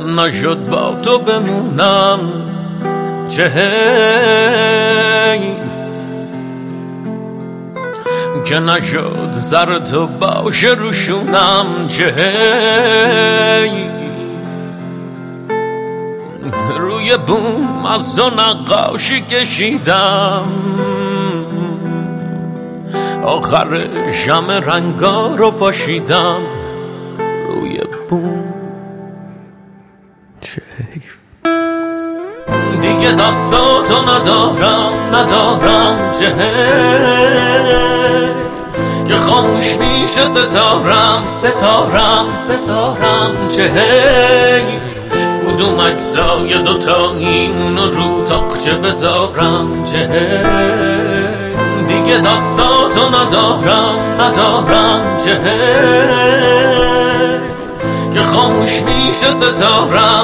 نشد با تو بمونم چه حیف که نشد سر تو باشه روشونم چه حیف روی بوم از تو نقاشی کشیدم آخرش همه رنگا رو پاشیدم روی بوم چه حیف دیگه دستاتو ندارم چه حیف که خاموش میشه ستارم چه حیف کدوم اجزای دوتایی اونو رو تاقچه بذارم چه حیف دیگه دستاتو ندارم چه حیف که خاموش میشه ستارم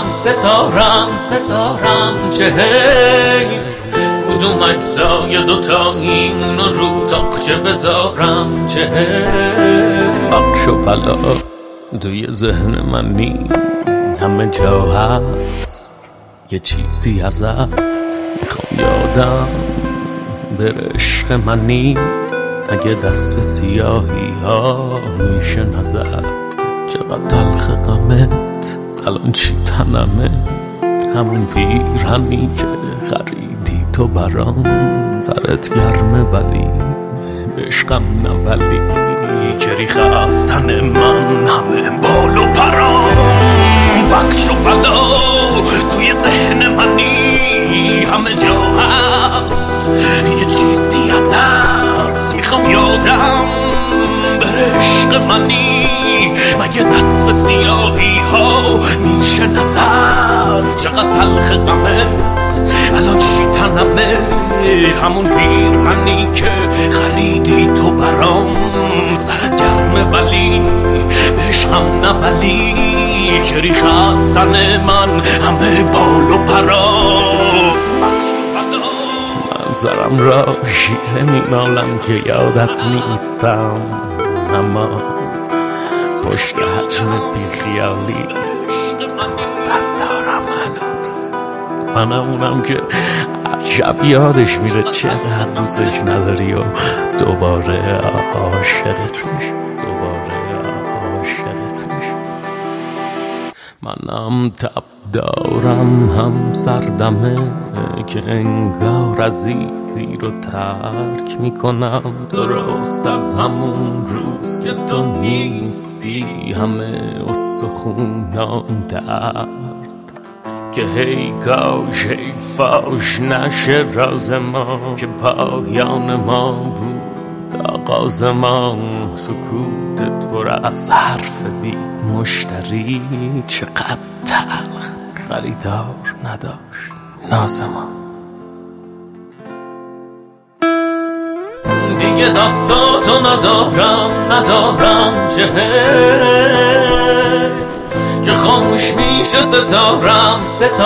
چه حیف کدوم اجزای دوتایی اونو رو تاقچه بذارم چه حیف بخش و بلا توی ذهن من نی همه جا هست یه چیزی ازت میخوام یادم بره عشق منی اگه دست به سیاهی ها میشه نظر چقدر تلخ غمت الان چی تنمه همون پیرهنی که خریدی تو برام سرت گرمه ولی به عشقم نولی که ریخ از تن من همه بال و پرام بخش و بلا توی ذهن منی همه جا هست یه چیزی ازت میخوام یادم بره عشق منی مگه دست به سیاهی ها میشه نظر چقدر تلخ غمت الان چی تنمه همون پیرهنی که خریدی تو برام سرت گرمه ولی به عشقم نبلی که ریخ از تن من همه بال و پرا منظرم را شیره مینالم که یادت نیستم اما پشت حجم بیخیالی دوستت دارم هنوز منمونم که عجب یادش میره چقدر دوستش نداری و دوباره عاشقت میشه منم تب دارم هم سردمه که انگار عزیزی رو ترک میکنم درست از همون روز که تو نیستی همه استخونام درد که هی کاش هی فاش نشه راز ما که پایان ما بود آغاز ما سکوتت پر از حرف بی مشتری چقدر تلخ خریدار نداشت ناز ما دیگه دستاتو ندارم چه حیف که خاموش میشه ستارم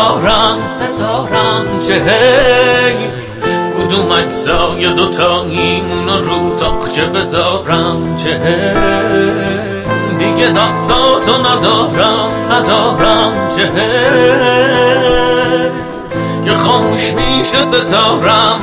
چه حیف کدوم اجزای دوتایی اونو رو تاقچه بذارم چه حیف دیگه دستاتو ندارم چه حیف که خاموش میشه ستارم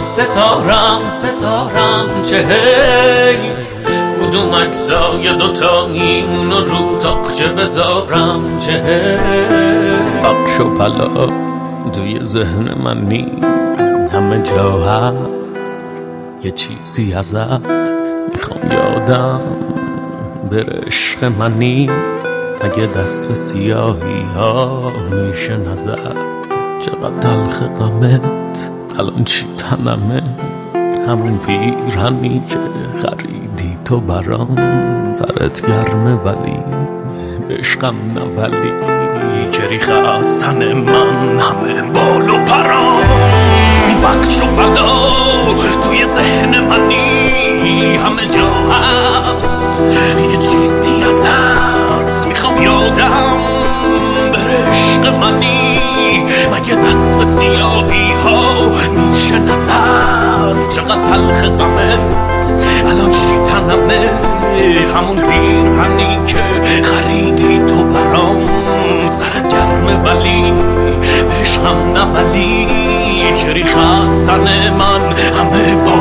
چه حیف کدوم اجزای دوتایی اونو رو تاقچه بذارم چه حیف بخش و بلا توی ذهن من نی همه جا هست یه چیزی ازت میخوام یادم بره عشق منی اگه دست به سیاهی ها میشه نظر چقدر تلخ غمت الان چی تنمه همون پیرهنی که خریدی تو برام سرت گرمه ولی به عشقم نولی که ریخ از تن من همه بال و پرام بخش و بلا توی ذهن منی همه جا هست یه چیزی ازت میخوام یادم بره عشق منی مگه دست به سیاهی ها میشه نظر چقدر تلخ غمت الان چی تنمه همون پیرهنی که خریدی تو برام سرت گرمه ولی عشقم نبلی که ریخ از تن من همه